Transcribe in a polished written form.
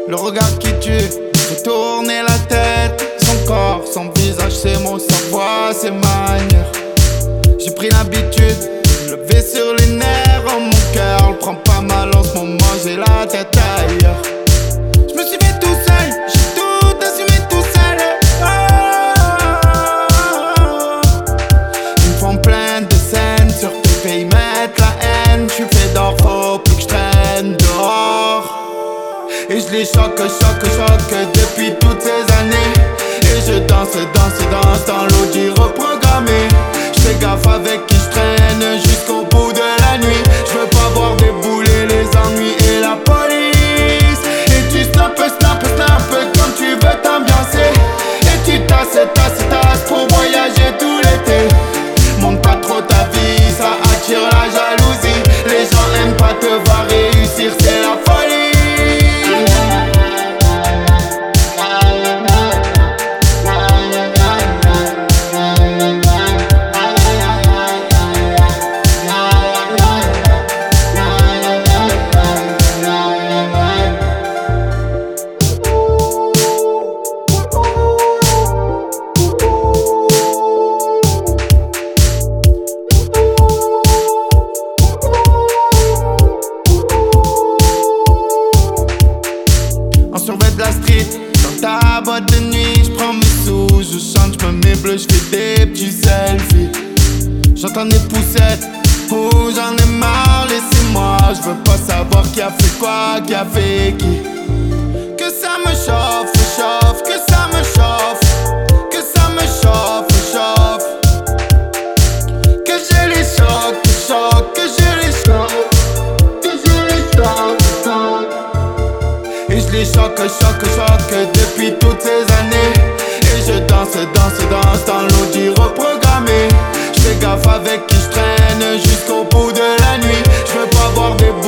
Le regard qui tue, fait tourner la tête. Son corps, son visage, ses mots, sa voix, ses manières. J'ai pris l'habitude de lever sur les nerfs. Oh, mon cœur le prend pas mal en ce moment, j'ai la tête ailleurs. Je me suis fait tout seul, j'ai tout assumé tout seul. Ils me font plein de scènes sur TV, ils mettent la haine. J'suis fait d'or, faut plus que j'traîne dehors. Et je les choque depuis toutes ces années. Et je danse dans l'audi reprogrammé. J'fais gaffe avec qui j'traîne jusqu'au bout de la nuit. J'veux pas voir débouler les ennuis et la police. Et tu snappes comme tu veux t'ambiancer. Et tu tasses pour voyager tout l'été. Monte pas trop ta vie, ça attire la jalousie. Les gens aiment pas te voir réussir, c'est la folie. Survêt de la street, dans ta boîte de nuit, j'prends mes sous, je chante, j'me mets bleu, j'fais des petits selfies. J'entends des poussettes, oh j'en ai marre, laissez-moi, j'veux pas savoir qui a fait quoi, qui a fait qui. Que ça me chauffe, que ça me chauffe, que ça me chauffe. Que je les choque, que je les choque. Et je les choque depuis toutes ces années. Et je danse dans l'audi reprogrammé. J'fais gaffe avec qui j'traîne jusqu'au bout de la nuit. J'veux pas voir des